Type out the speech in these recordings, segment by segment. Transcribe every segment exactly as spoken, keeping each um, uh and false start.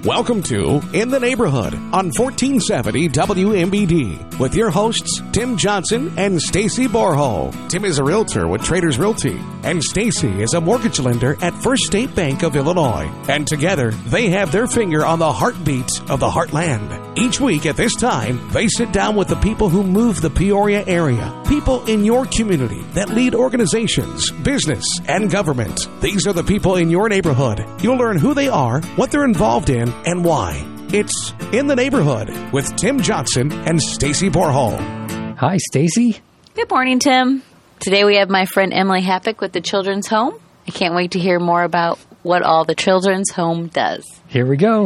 Welcome to In the Neighborhood on fourteen seventy W M B D with your hosts, Tim Johnson and Stacy Borho. Tim is a realtor with Traders Realty, and Stacy is a mortgage lender at First State Bank of Illinois. And together, they have their finger on the heartbeat of the heartland. Each week at this time, they sit down with the people who move the Peoria area, people in your community that lead organizations, business, and government. These are the people in your neighborhood. You'll learn who they are, what they're involved in, and why. It's In the Neighborhood with Tim Johnson and Stacy Borho. Hi, Stacy. Good morning, Tim. Today we have my friend Emily Happick with the Children's Home. I can't wait to hear more about what all the Children's Home does. Here we go.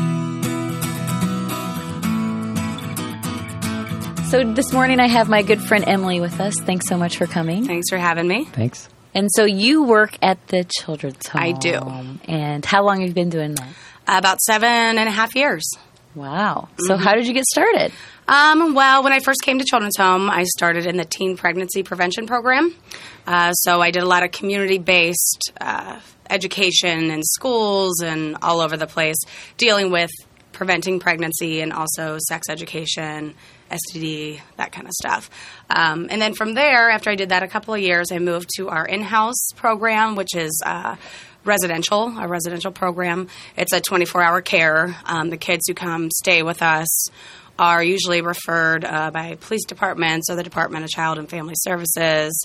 So this morning I have my good friend Emily with us. Thanks so much for coming. Thanks for having me. Thanks. And so you work at the Children's Home. I do. And how long have you been doing that? About seven and a half years. Wow. So mm-hmm. how did you get started? Um, well, when I first came to Children's Home, I started in the Teen Pregnancy Prevention Program. Uh, so I did a lot of community-based uh, education in schools and all over the place, dealing with preventing pregnancy and also sex education, S T D, that kind of stuff. Um, and then from there, after I did that a couple of years, I moved to our in-house program, which is uh, residential, a residential program. It's a twenty-four hour care. Um, the kids who come stay with us are usually referred uh, by police departments or the Department of Child and Family Services,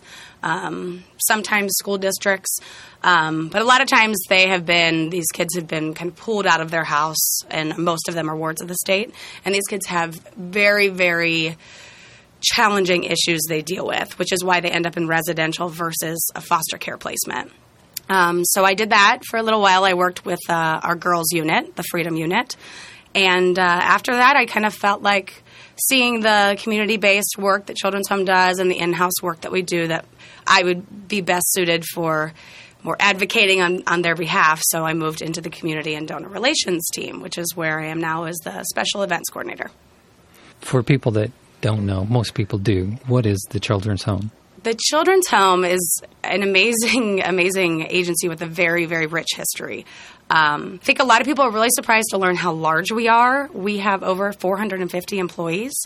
um, sometimes school districts. Um, but a lot of times they have been, these kids have been kind of pulled out of their house, and most of them are wards of the state. And these kids have very, very challenging issues they deal with, which is why they end up in residential versus a foster care placement. Um, so I did that for a little while. I worked with uh, our girls unit, the Freedom Unit. And uh, after that, I kind of felt like seeing the community-based work that Children's Home does and the in-house work that we do, that I would be best suited for more advocating on, on their behalf. So I moved into the Community and Donor Relations team, which is where I am now as the Special Events Coordinator. For people that don't know, most people do, what is the Children's Home? The Children's Home is an amazing, amazing agency with a very, very rich history. Um, I think a lot of people are really surprised to learn how large we are. We have over four hundred fifty employees.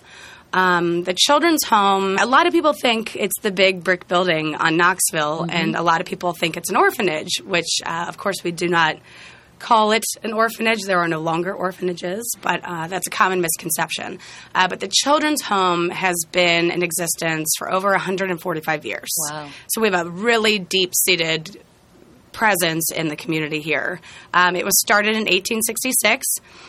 Um, the Children's Home, a lot of people think it's the big brick building on Knoxville, mm-hmm. and a lot of people think it's an orphanage, which, uh, of course, we do not call it an orphanage. There are no longer orphanages, but uh, that's a common misconception. Uh, but the Children's Home has been in existence for over one hundred forty-five years. Wow. So we have a really deep-seated presence in the community here. Um, it was started in eighteen sixty-six.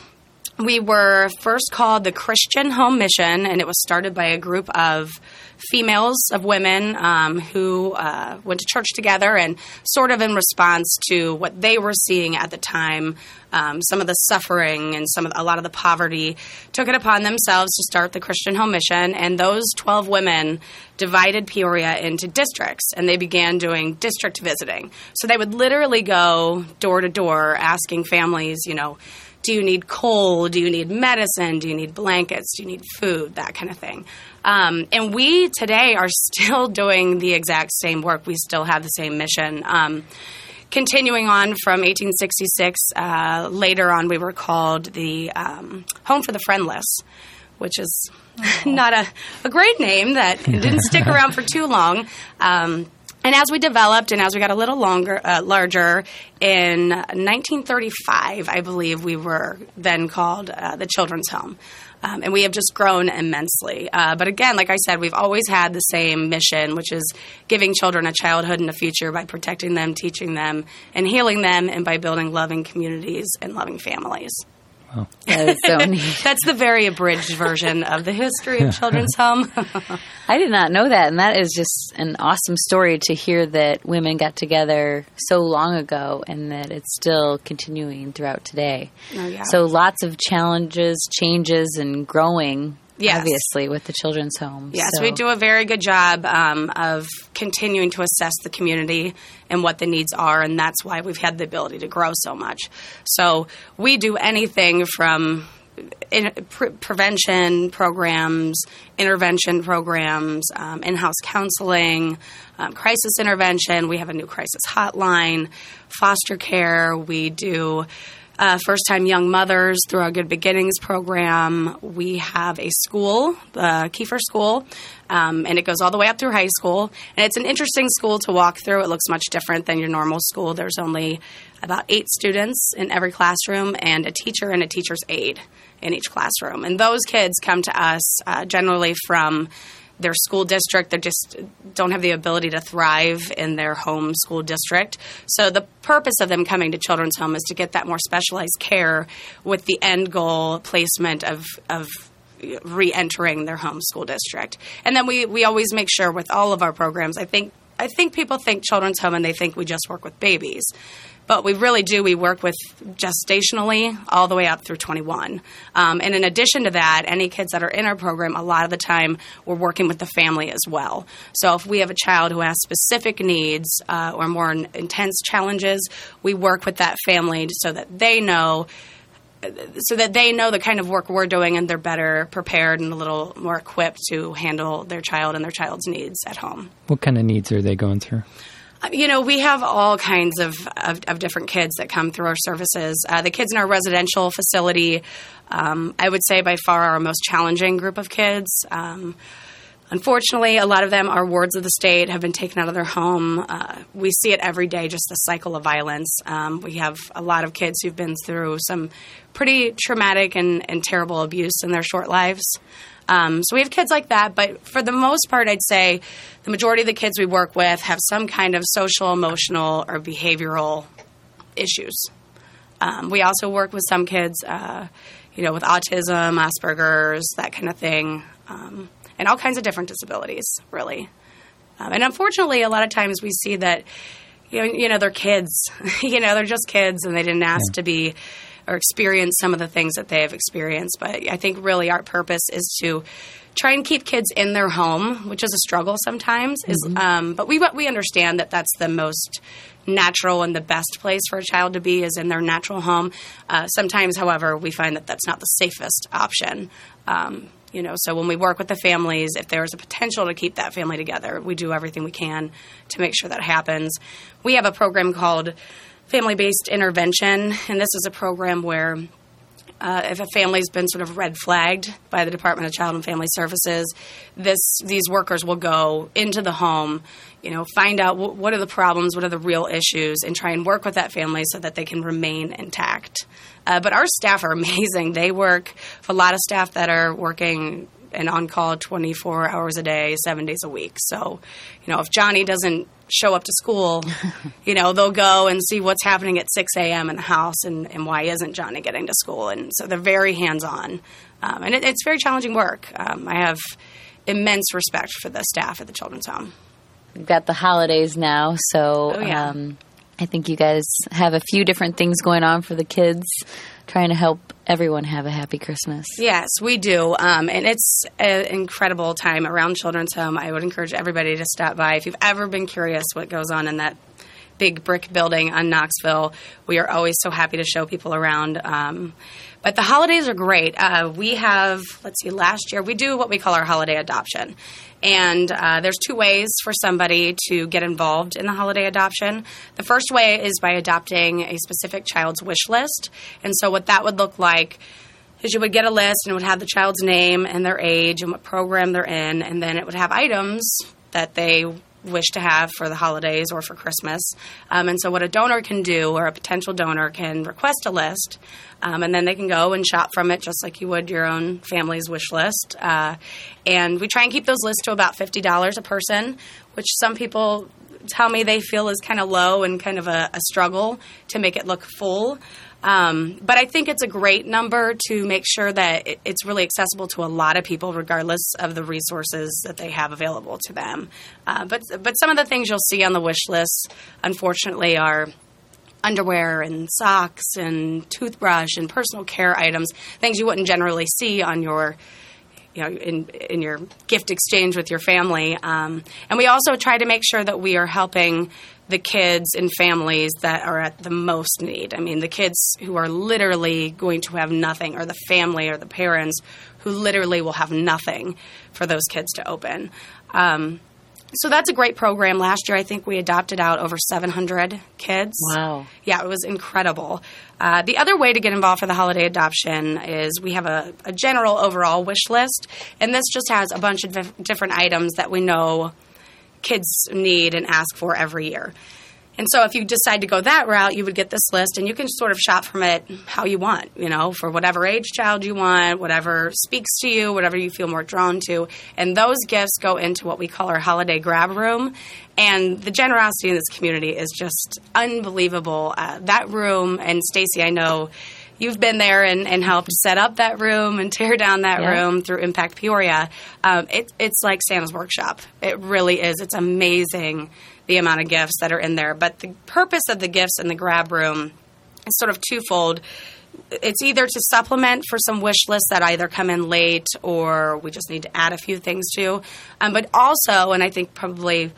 We were first called the Christian Home Mission, and it was started by a group of females, of women um, who uh, went to church together, and sort of in response to what they were seeing at the time, um, some of the suffering and some of the, a lot of the poverty, took it upon themselves to start the Christian Home Mission. And those twelve women divided Peoria into districts, and they began doing district visiting. So they would literally go door to door asking families, you know, do you need coal? Do you need medicine? Do you need blankets? Do you need food? That kind of thing. Um, and we today are still doing the exact same work. We still have the same mission. Um, continuing on from eighteen sixty-six, uh, later on we were called the um, Home for the Friendless, which is not a, a great name that didn't stick around for too long. Um, And as we developed and as we got a little longer, uh, larger, in nineteen thirty-five, I believe we were then called uh, the Children's Home. Um, and we have just grown immensely. Uh, but again, like I said, we've always had the same mission, which is giving children a childhood and a future by protecting them, teaching them, and healing them, and by building loving communities and loving families. Wow. That is so neat. That's the very abridged version of the history of Children's Home. I did not know that, and that is just an awesome story to hear that women got together so long ago and that it's still continuing throughout today. Oh, yeah. So lots of challenges, changes, and growing, yes. obviously, with the Children's Home. Yes, so. we do a very good job um, of continuing to assess the community and what the needs are, and that's why we've had the ability to grow so much. So we do anything from in, pre- prevention programs, intervention programs, um, in-house counseling, um, crisis intervention. We have a new crisis hotline, foster care. We do uh, first-time young mothers through our Good Beginnings program. We have a school, the Kiefer School, um, and it goes all the way up through high school. And it's an interesting school to walk through. It looks much different than your normal school. There's only about eight students in every classroom and a teacher and a teacher's aide in each classroom. And those kids come to us uh, generally from their school district. They just don't have the ability to thrive in their home school district. So the purpose of them coming to Children's Home is to get that more specialized care with the end goal placement of, of re-entering their home school district. And then we, we always make sure with all of our programs, I think I think people think Children's Home and they think we just work with babies. But we really do. We work with gestationally all the way up through twenty-one. Um, and in addition to that, any kids that are in our program, a lot of the time we're working with the family as well. So if we have a child who has specific needs uh, or more intense challenges, we work with that family so that they know so that they know the kind of work we're doing and they're better prepared and a little more equipped to handle their child and their child's needs at home. What kind of needs are they going through? You know, we have all kinds of, of, of different kids that come through our services. Uh, the kids in our residential facility, um, I would say by far our most challenging group of kids. Um, unfortunately, a lot of them are wards of the state, have been taken out of their home. Uh, we see it every day, just the cycle of violence. Um, we have a lot of kids who've been through some pretty traumatic and, and terrible abuse in their short lives. Um, so we have kids like that, but for the most part, I'd say the majority of the kids we work with have some kind of social, emotional, or behavioral issues. Um, we also work with some kids, uh, you know, with autism, Asperger's, that kind of thing, um, and all kinds of different disabilities, really. Um, and unfortunately, a lot of times we see that, you know, you know they're kids. you know, they're just kids, and they didn't ask yeah. to be or experience some of the things that they have experienced. But I think really our purpose is to try and keep kids in their home, which is a struggle sometimes. Mm-hmm. Is um, But we we understand that that's the most natural and the best place for a child to be is in their natural home. Uh, sometimes, however, we find that that's not the safest option. Um, you know, so when we work with the families, if there's a potential to keep that family together, we do everything we can to make sure that happens. We have a program called Family-Based Intervention, and this is a program where uh, if a family's been sort of red flagged by the Department of Child and Family Services, this these workers will go into the home, you know, find out w- what are the problems, what are the real issues, and try and work with that family so that they can remain intact. Uh, but our staff are amazing. They work with a lot of staff that are working and on call twenty-four hours a day, seven days a week. So, you know, if Johnny doesn't show up to school, you know, they'll go and see what's happening at six a.m. in the house and, and why isn't Johnny getting to school. And so they're very hands-on. Um, and it, it's very challenging work. Um, I have immense respect for the staff at the Children's Home. We've got the holidays now, so oh, yeah. um, I think you guys have a few different things going on for the kids, trying to help everyone have a happy Christmas. Yes, we do. Um, and it's an incredible time around Children's Home. I would encourage everybody to stop by. If you've ever been curious what goes on in that big brick building on Knoxville, we are always so happy to show people around. Um, but the holidays are great. Uh, we have, let's see, last year, we do what we call our holiday adoption. And uh, there's two ways for somebody to get involved in the holiday adoption. The first way is by adopting a specific child's wish list. And so what that would look like is you would get a list and it would have the child's name and their age and what program they're in, and then it would have items that they wish to have for the holidays or for Christmas. Um, and so what a donor can do, or a potential donor can request a list, um, and then they can go and shop from it just like you would your own family's wish list. Uh, and we try and keep those lists to about fifty dollars a person, which some people tell me they feel is kind of low and kind of a, a struggle to make it look full. Um, but I think it's a great number to make sure that it, it's really accessible to a lot of people, regardless of the resources that they have available to them. Uh, but but some of the things you'll see on the wish list, unfortunately, are underwear and socks and toothbrush and personal care items, things you wouldn't generally see on your you know, in in your gift exchange with your family. Um, and we also try to make sure that we are helping the kids and families that are at the most need. I mean, the kids who are literally going to have nothing, or the family or the parents who literally will have nothing for those kids to open. Um, So that's a great program. Last year, I think we adopted out over seven hundred kids. Wow. Yeah, it was incredible. Uh, the other way to get involved for the holiday adoption is we have a, a general overall wish list, and this just has a bunch of dif- different items that we know kids need and ask for every year. And so if you decide to go that route, you would get this list, and you can sort of shop from it how you want, you know, for whatever age child you want, whatever speaks to you, whatever you feel more drawn to. And those gifts go into what we call our holiday grab room. And the generosity in this community is just unbelievable. Uh, that room, and Stacy, I know you've been there and, and helped set up that room and tear down that yeah. room through Impact Peoria. Um, it, it's like Santa's workshop. It really is. It's amazing the amount of gifts that are in there. But the purpose of the gifts in the grab room is sort of twofold. It's either to supplement for some wish lists that either come in late or we just need to add a few things to. Um, but also, and I think probably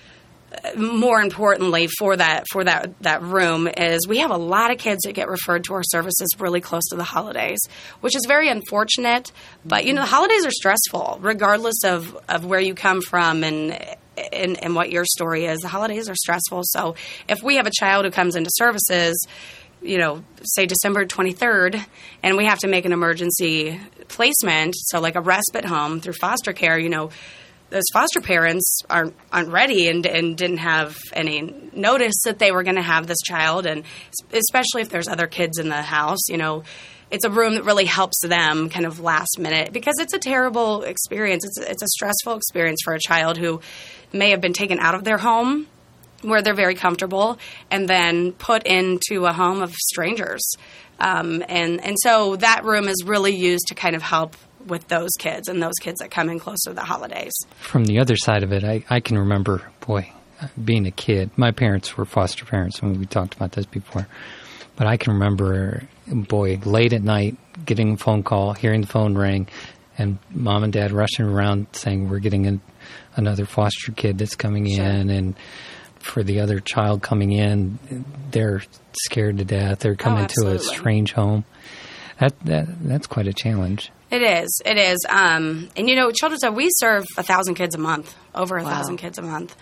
more importantly for that for that, that room, is we have a lot of kids that get referred to our services really close to the holidays, which is very unfortunate. But, you know, the holidays are stressful, regardless of, of where you come from and And, and what your story is. The holidays are stressful. So if we have a child who comes into services, you know, say December twenty-third, and we have to make an emergency placement, so like a respite home through foster care, you know, those foster parents aren't, aren't ready and, and didn't have any notice that they were going to have this child. And especially if there's other kids in the house, you know, it's a room that really helps them kind of last minute, because it's a terrible experience. It's, it's a stressful experience for a child who may have been taken out of their home where they're very comfortable and then put into a home of strangers. Um, and, and so that room is really used to kind of help with those kids and those kids that come in close to the holidays. From the other side of it, I, I can remember, boy, being a kid. My parents were foster parents, and we talked about this before. But I can remember, boy, late at night, getting a phone call, hearing the phone ring, and mom and dad rushing around saying, we're getting in another foster kid that's coming Sure. in. And for the other child coming in, they're scared to death. They're coming Oh, to a strange home. That, that That's quite a challenge. It is. It is. Um, and, you know, Children's Home, we serve a thousand kids a month, over a Wow. thousand kids a month.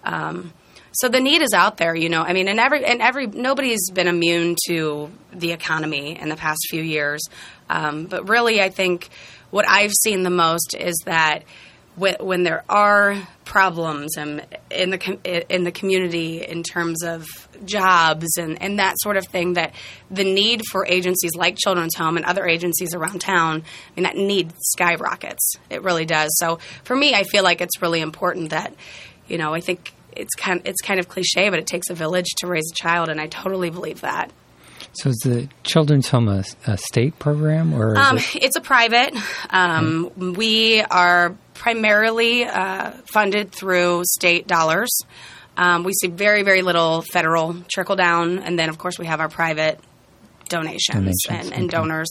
Um So the need is out there, you know. I mean, and every and every nobody's been immune to the economy in the past few years. Um, but really, I think what I've seen the most is that when, when there are problems in, in the com- in the community in terms of jobs and, and that sort of thing, that the need for agencies like Children's Home and other agencies around town, I mean, that need skyrockets. It really does. So for me, I feel like it's really important that, you know, I think it's kind it's kind of cliche, but it takes a village to raise a child, and I totally believe that. So is the Children's Home a, a state program, or is Um, it? it's a private. Um, mm. We are primarily uh, funded through state dollars. Um, we see very, very little federal trickle down, and then, of course, we have our private donations, Donations, and, and okay. donors.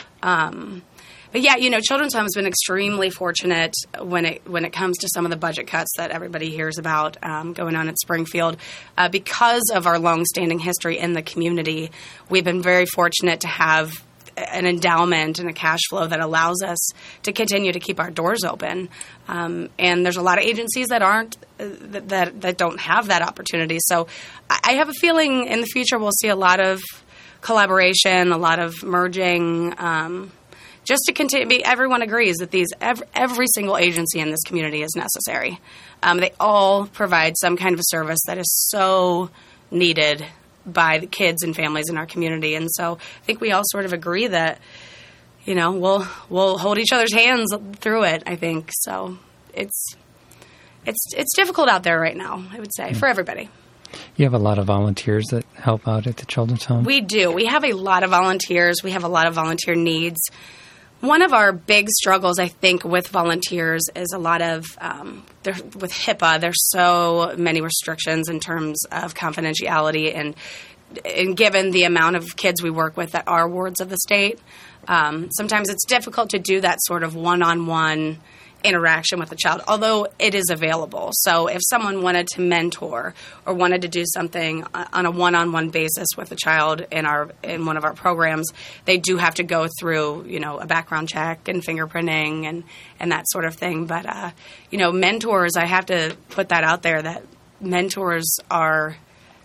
Um, but yeah, you know, Children's Home has been extremely fortunate when it when it comes to some of the budget cuts that everybody hears about um, going on at Springfield. Uh, because of our longstanding history in the community, we've been very fortunate to have an endowment and a cash flow that allows us to continue to keep our doors open. Um, and there's a lot of agencies that aren't uh, that that don't have that opportunity. So I, I have a feeling in the future we'll see a lot of collaboration, a lot of merging. Um, Just to continue, everyone agrees that these every, every single agency in this community is necessary. Um, they all provide some kind of a service that is so needed by the kids and families in our community, and so I think we all sort of agree that, you know, we'll we'll hold each other's hands through it. I think so. It's it's it's difficult out there right now, I would say, for everybody. You have a lot of volunteers that help out at the Children's Home? We do. We have a lot of volunteers. We have a lot of volunteer needs. One of our big struggles, I think, with volunteers is a lot of, um, with HIPAA, there's so many restrictions in terms of confidentiality, and, and given the amount of kids we work with that are wards of the state, um, sometimes it's difficult to do that sort of one-on-one interaction with the child, although it is available. So if someone wanted to mentor or wanted to do something on a one-on-one basis with a child in our in one of our programs, they do have to go through, you know, a background check and fingerprinting and, and that sort of thing. But, uh, you know, mentors, I have to put that out there, that mentors are,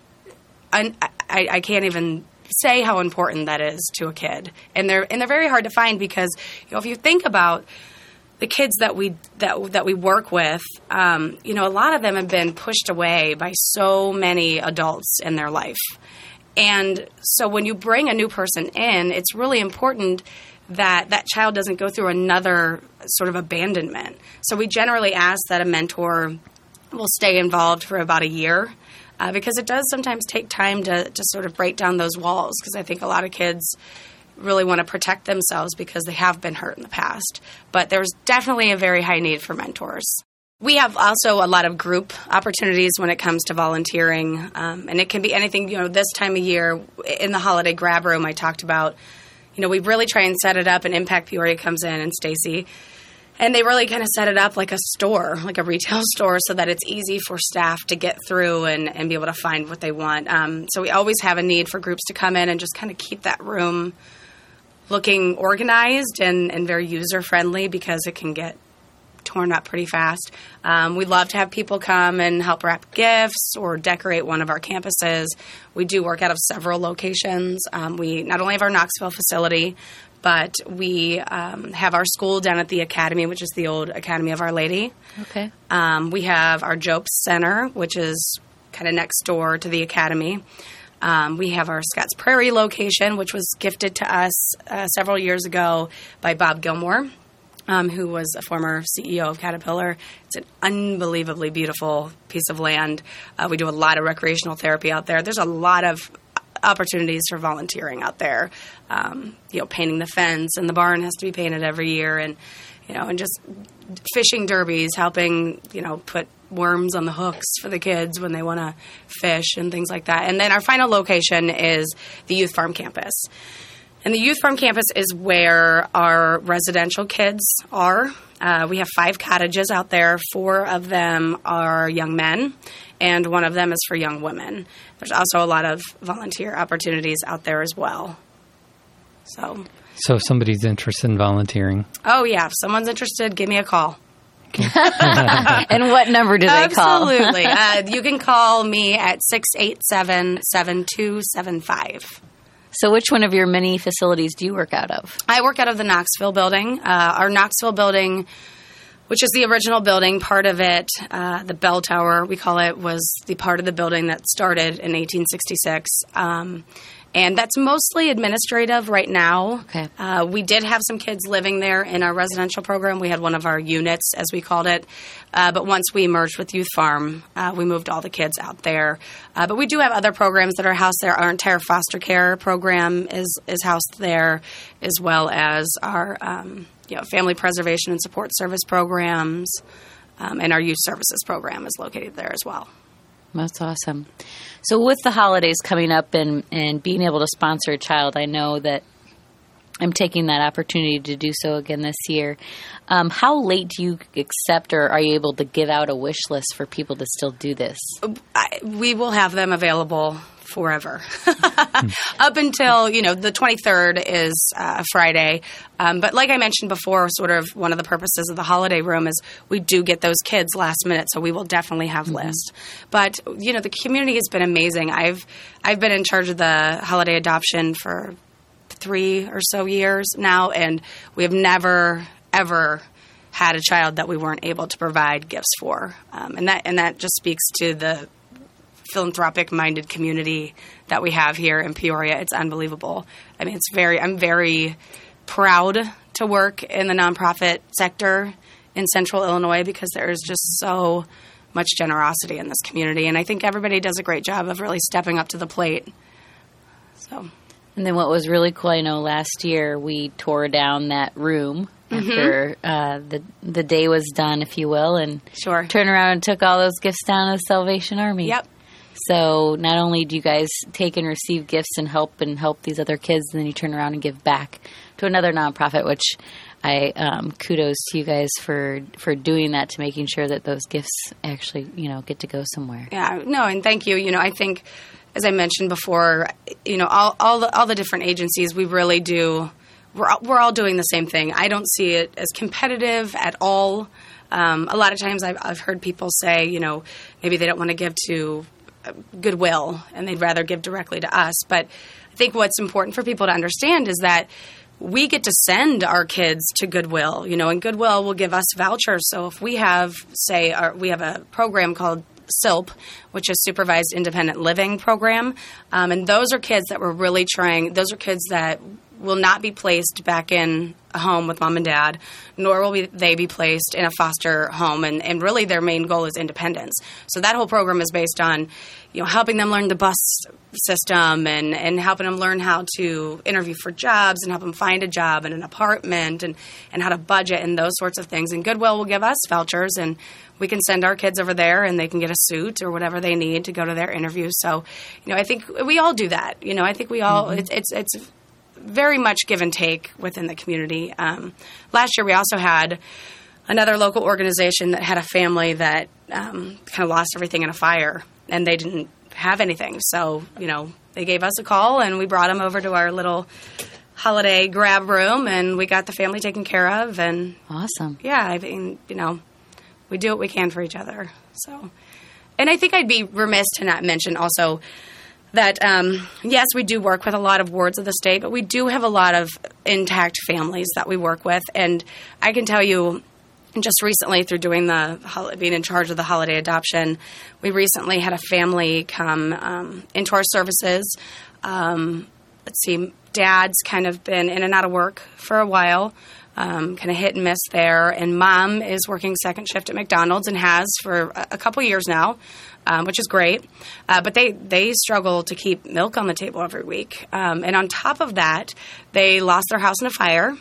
I, I, I can't even say how important that is to a kid. And they're and they're very hard to find because, you know, if you think about the kids that we that that we work with, um, you know, a lot of them have been pushed away by so many adults in their life. And so when you bring a new person in, it's really important that that child doesn't go through another sort of abandonment. So we generally ask that a mentor will stay involved for about a year uh, because it does sometimes take time to, to sort of break down those walls, because I think a lot of kids really want to protect themselves because they have been hurt in the past. But there's definitely a very high need for mentors. We have also a lot of group opportunities when it comes to volunteering, um, and it can be anything. You know, this time of year in the holiday grab room I talked about, you know, we really try and set it up, and Impact Peoria comes in, and Stacy, and they really kind of set it up like a store, like a retail store, so that it's easy for staff to get through and, and be able to find what they want. Um, so we always have a need for groups to come in and just kind of keep that room looking organized and, and very user-friendly, because it can get torn up pretty fast. Um, we love to have people come and help wrap gifts or decorate one of our campuses. We do work out of several locations. Um, we not only have our Knoxville facility, but we um, have our school down at the Academy, which is the old Academy of Our Lady. Okay. Um, we have our Jopes Center, which is kind of next door to the Academy. Um, we have our Scotts Prairie location, which was gifted to us uh, several years ago by Bob Gilmore, um, who was a former C E O of Caterpillar. It's an unbelievably beautiful piece of land. Uh, we do a lot of recreational therapy out there. There's a lot of opportunities for volunteering out there. Um, you know, painting the fence, and the barn has to be painted every year, and you know, and just fishing derbies, helping, you know, put worms on the hooks for the kids when they want to fish and things like that. And then our final location is the Youth Farm campus. And the Youth Farm campus is where our residential kids are. Uh, we have five cottages out there. Four of them are young men, and one of them is for young women. There's also a lot of volunteer opportunities out there as well. So, So if somebody's interested in volunteering. oh, yeah, if someone's interested, give me a call. And what number do they call? Absolutely. uh, you can call me at six eight seven, seven two seven five. So which one of your many facilities do you work out of? I work out of the Knoxville building. Uh, our Knoxville building, which is the original building, part of it, uh, the bell tower, we call it, was the part of the building that started in eighteen sixty-six. Um, and that's mostly administrative right now. Okay. Uh, we did have some kids living there in our residential program. We had one of our units, as we called it. Uh, but once we merged with Youth Farm, uh, we moved all the kids out there. Uh, but we do have other programs that are housed there. Our entire foster care program is, is housed there, as well as our um, you know, family preservation and support service programs. Um, and our youth services program is located there as well. That's awesome. So with the holidays coming up and, and being able to sponsor a child, I know that I'm taking that opportunity to do so again this year. Um, how late do you accept, or are you able to give out a wish list for people to still do this? I, we will have them available forever. Up until, you know, the twenty-third is uh, Friday. Um, but like I mentioned before, sort of one of the purposes of the holiday room is we do get those kids last minute, so we will definitely have mm-hmm. lists. But, you know, the community has been amazing. I've I've been in charge of the holiday adoption for three or so years now, and we have never, ever had a child that we weren't able to provide gifts for. Um, and that and that just speaks to the philanthropic-minded community that we have here in Peoria. It's unbelievable. I mean, it's very. I'm very proud to work in the nonprofit sector in Central Illinois, because there is just so much generosity in this community, and I think everybody does a great job of really stepping up to the plate. So. And then what was really cool, I know last year we tore down that room after mm-hmm. uh, the the day was done, if you will, and sure. turned around and took all those gifts down to the Salvation Army. Yep. So not only do you guys take and receive gifts and help and help these other kids, and then you turn around and give back to another nonprofit, which I um, kudos to you guys for for doing that, to making sure that those gifts actually, you know, get to go somewhere. Yeah, no, and thank you. You know, I think, as I mentioned before, you know, all all the all the different agencies, we really do. We're we're all doing the same thing. I don't see it as competitive at all. Um, a lot of times, I've I've heard people say, you know, maybe they don't want to give to Goodwill and they'd rather give directly to us. But I think what's important for people to understand is that we get to send our kids to Goodwill, you know, and Goodwill will give us vouchers. So if we have, say, our, we have a program called S I L P, which is Supervised Independent Living Program, um, and those are kids that we're really trying, those are kids that will not be placed back in a home with mom and dad, nor will we, they be placed in a foster home. And, and really their main goal is independence. So that whole program is based on, you know, helping them learn the bus system and, and helping them learn how to interview for jobs and help them find a job and an apartment and, and how to budget and those sorts of things. And Goodwill will give us vouchers and we can send our kids over there and they can get a suit or whatever they need to go to their interview. So, you know, I think we all do that. You know, I think we all, mm-hmm. it's, it's, it's, very much give and take within the community. Um, last year, we also had another local organization that had a family that um, kind of lost everything in a fire, and they didn't have anything. So, you know, they gave us a call, and we brought them over to our little holiday grab room, and we got the family taken care of. And awesome. Yeah, I mean, you know, we do what we can for each other. So, and I think I'd be remiss to not mention also that, um, yes, we do work with a lot of wards of the state, but we do have a lot of intact families that we work with. And I can tell you, just recently through doing the, being in charge of the holiday adoption, we recently had a family come um, into our services. Um, let's see, dad's kind of been in and out of work for a while, um, kind of hit and miss there. And mom is working second shift at McDonald's and has for a, a couple years now. Um, which is great, uh, but they, they struggle to keep milk on the table every week. Um, and on top of that, they lost their house in a fire.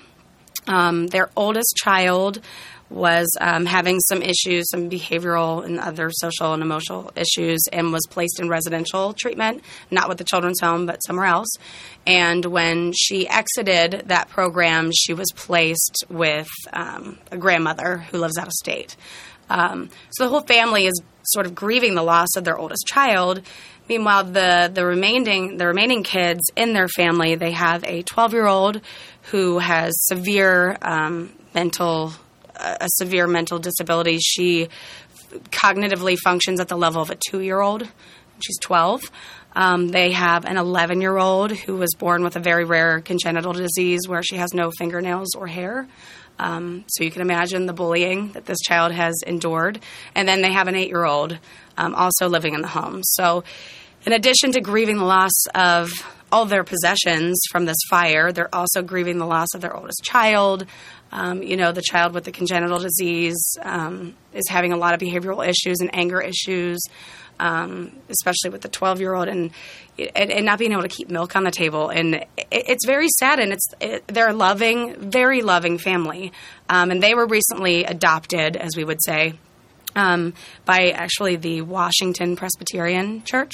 Um, their oldest child was um, having some issues, some behavioral and other social and emotional issues, and was placed in residential treatment, not with the children's home, but somewhere else. And when she exited that program, she was placed with um, a grandmother who lives out of state. Um, so the whole family is sort of grieving the loss of their oldest child. Meanwhile, the, the remaining the remaining kids in their family, they have a twelve-year-old who has severe um, mental a severe mental disability. She cognitively functions at the level of a two-year-old. She's twelve. Um, they have an eleven-year-old who was born with a very rare congenital disease where she has no fingernails or hair. Um, so you can imagine the bullying that this child has endured. And then they have an eight-year-old um, also living in the home. So in addition to grieving the loss of all of their possessions from this fire, they're also grieving the loss of their oldest child. Um, you know, the child with the congenital disease um, is having a lot of behavioral issues and anger issues, um, especially with the twelve-year-old, and, and and not being able to keep milk on the table. And it, it's very sad, and it's it, they're a loving, very loving family. Um, and they were recently adopted, as we would say, um, by actually the Washington Presbyterian Church.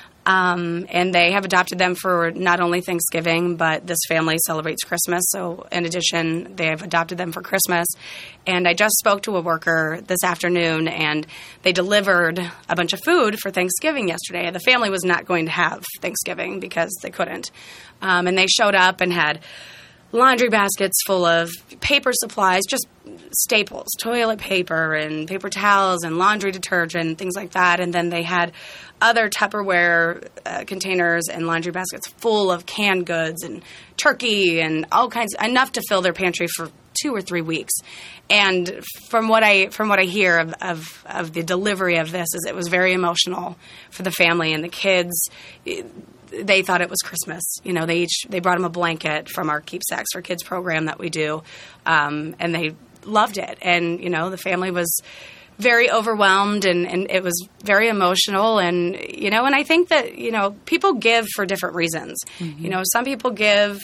Um, and they have adopted them for not only Thanksgiving, but this family celebrates Christmas. So in addition, they have adopted them for Christmas. And I just spoke to a worker this afternoon, and they delivered a bunch of food for Thanksgiving yesterday. The family was not going to have Thanksgiving because they couldn't. Um, and they showed up and had laundry baskets full of paper supplies, just staples, toilet paper and paper towels and laundry detergent, things like that. And then they had other Tupperware uh, containers and laundry baskets full of canned goods and turkey and all kinds, enough to fill their pantry for two or three weeks. And from what I from what I hear of, of, of the delivery of this, is it was very emotional for the family and the kids. It, they thought it was Christmas. You know, they each they brought them a blanket from our Keep Sacks for Kids program that we do, um, and they loved it. And you know, the family was very overwhelmed, and, and it was very emotional. And you know, and I think that you know, people give for different reasons. Mm-hmm. You know, some people give.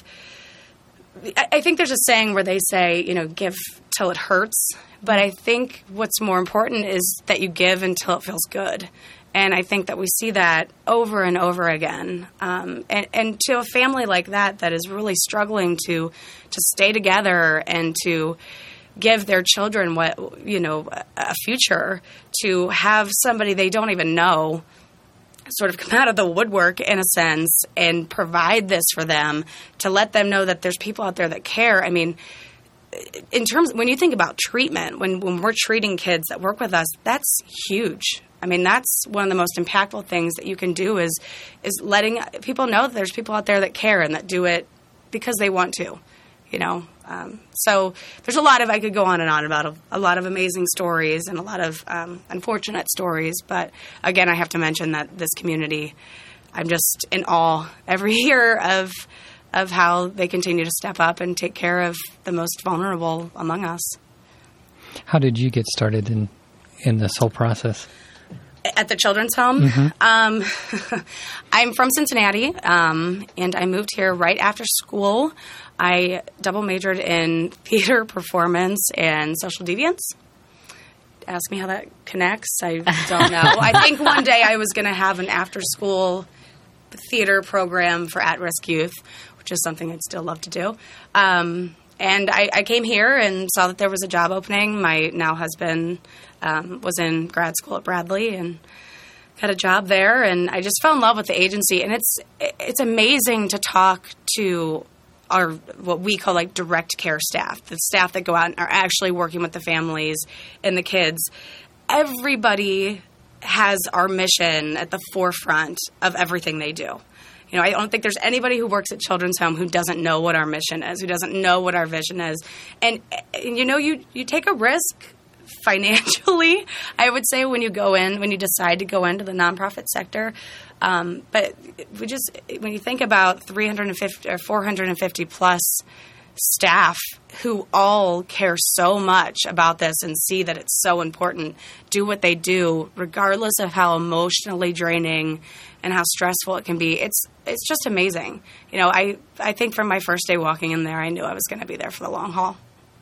I, I think there's a saying where they say, you know, give till it hurts. But I think what's more important is that you give until it feels good. And I think that we see that over and over again. Um, and, and to a family like that that is really struggling to to stay together and to give their children what, you know, a future, to have somebody they don't even know sort of come out of the woodwork in a sense and provide this for them, to let them know that there's people out there that care. I mean, in terms, when you think about treatment, when, when we're treating kids that work with us, that's huge. I mean, that's one of the most impactful things that you can do is is letting people know that there's people out there that care and that do it because they want to, you know. Um, so there's a lot of, I could go on and on about a, a lot of amazing stories and a lot of um, unfortunate stories. But again, I have to mention that this community, I'm just in awe every year of of how they continue to step up and take care of the most vulnerable among us. How did you get started in, in this whole process? At the children's home? Mm-hmm. Um, I'm from Cincinnati, um, and I moved here right after school. I double majored in theater, performance, and social deviance. Ask me how that connects. I don't know. I think one day I was going to have an after-school theater program for at-risk youth, which is something I'd still love to do. Um, and I, I came here and saw that there was a job opening. My now husband um, was in grad school at Bradley and got a job there. And I just fell in love with the agency. And it's it's amazing to talk to our what we call like direct care staff, the staff that go out and are actually working with the families and the kids. Everybody has our mission at the forefront of everything they do. You know, I don't think there's anybody who works at Children's Home who doesn't know what our mission is, who doesn't know what our vision is. And, and you know, you, you take a risk financially, I would say, when you go in, when you decide to go into the nonprofit sector. Um, but we just, when you think about three hundred fifty or four hundred fifty plus staff who all care so much about this and see that it's so important, do what they do, regardless of how emotionally draining and how stressful it can be. It's it's just amazing. You know, I, I think from my first day walking in there, I knew I was going to be there for the long haul.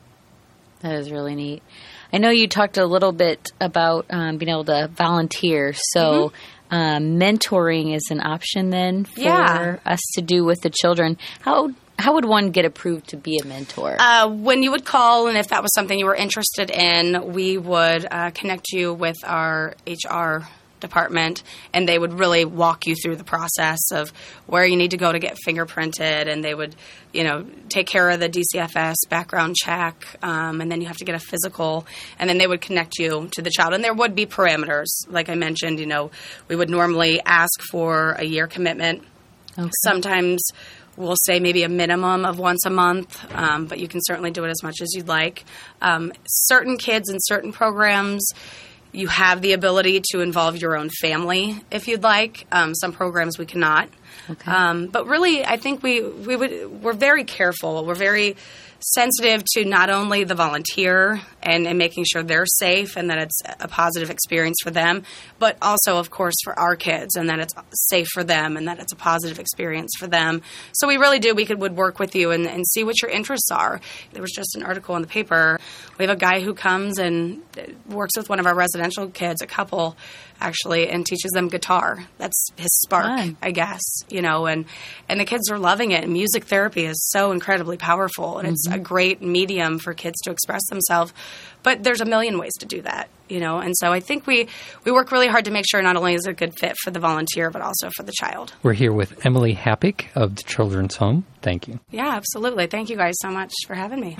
That is really neat. I know you talked a little bit about um, being able to volunteer. So mm-hmm. um, mentoring is an option then for yeah. us to do with the children. How How would one get approved to be a mentor? Uh, when you would call, and if that was something you were interested in, we would uh, connect you with our H R department, and they would really walk you through the process of where you need to go to get fingerprinted, and they would, you know, take care of the D C F S background check, um, and then you have to get a physical, and then they would connect you to the child. And there would be parameters. Like I mentioned, you know, we would normally ask for a year commitment. Okay. Sometimes we'll say maybe a minimum of once a month, um, but you can certainly do it as much as you'd like. Um, certain kids in certain programs, you have the ability to involve your own family if you'd like. Um, some programs we cannot. Okay. Um, but really, I think we, we would, we're very careful. We're very sensitive to not only the volunteer and, and making sure they're safe and that it's a positive experience for them, but also, of course, for our kids and that it's safe for them and that it's a positive experience for them. So we really do. We could would work with you and, and see what your interests are. There was just an article in the paper. We have a guy who comes and works with one of our residential kids, a couple actually, and teaches them guitar. That's his spark, Fun. I guess, you know, and, and the kids are loving it. And music therapy is so incredibly powerful, and mm-hmm. it's a great medium for kids to express themselves. But there's a million ways to do that, you know, and so I think we, we work really hard to make sure not only is it a good fit for the volunteer, but also for the child. We're here with Emily Happick of the Children's Home. Thank you. Yeah, absolutely. Thank you guys so much for having me.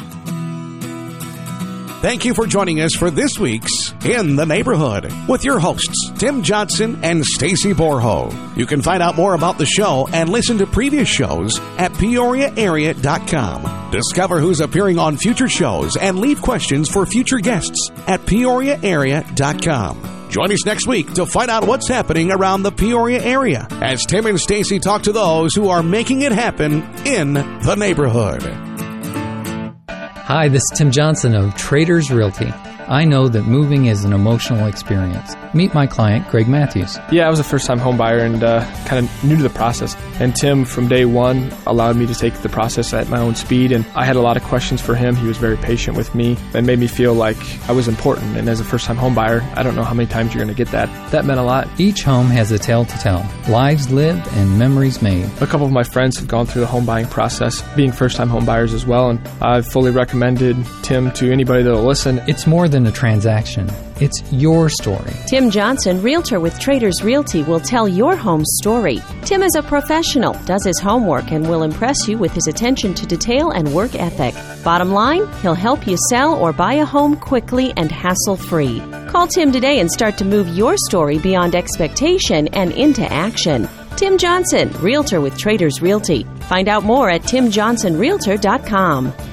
Thank you for joining us for this week's In the Neighborhood with your hosts, Tim Johnson and Stacy Borho. You can find out more about the show and listen to previous shows at peoria area dot com. Discover who's appearing on future shows and leave questions for future guests at peoria area dot com. Join us next week to find out what's happening around the Peoria area as Tim and Stacy talk to those who are making it happen in the neighborhood. Hi, this is Tim Johnson of Traders Realty. I know that moving is an emotional experience. Meet my client, Greg Matthews. Yeah, I was a first-time home buyer and uh, kind of new to the process. And Tim, from day one, allowed me to take the process at my own speed. And I had a lot of questions for him. He was very patient with me and made me feel like I was important. And as a first-time home buyer, I don't know how many times you're going to get that. That meant a lot. Each home has a tale to tell, lives lived and memories made. A couple of my friends have gone through the home buying process, being first-time home buyers as well. And I've fully recommended Tim to anybody that will listen. It's more than a transaction. It's your story. Tim Johnson, realtor with Traders Realty, will tell your home story. Tim is a professional, does his homework, and will impress you with his attention to detail and work ethic. Bottom line, he'll help you sell or buy a home quickly and hassle-free. Call Tim today and start to move your story beyond expectation and into action. Tim Johnson, realtor with Traders Realty. Find out more at tim johnson realtor dot com.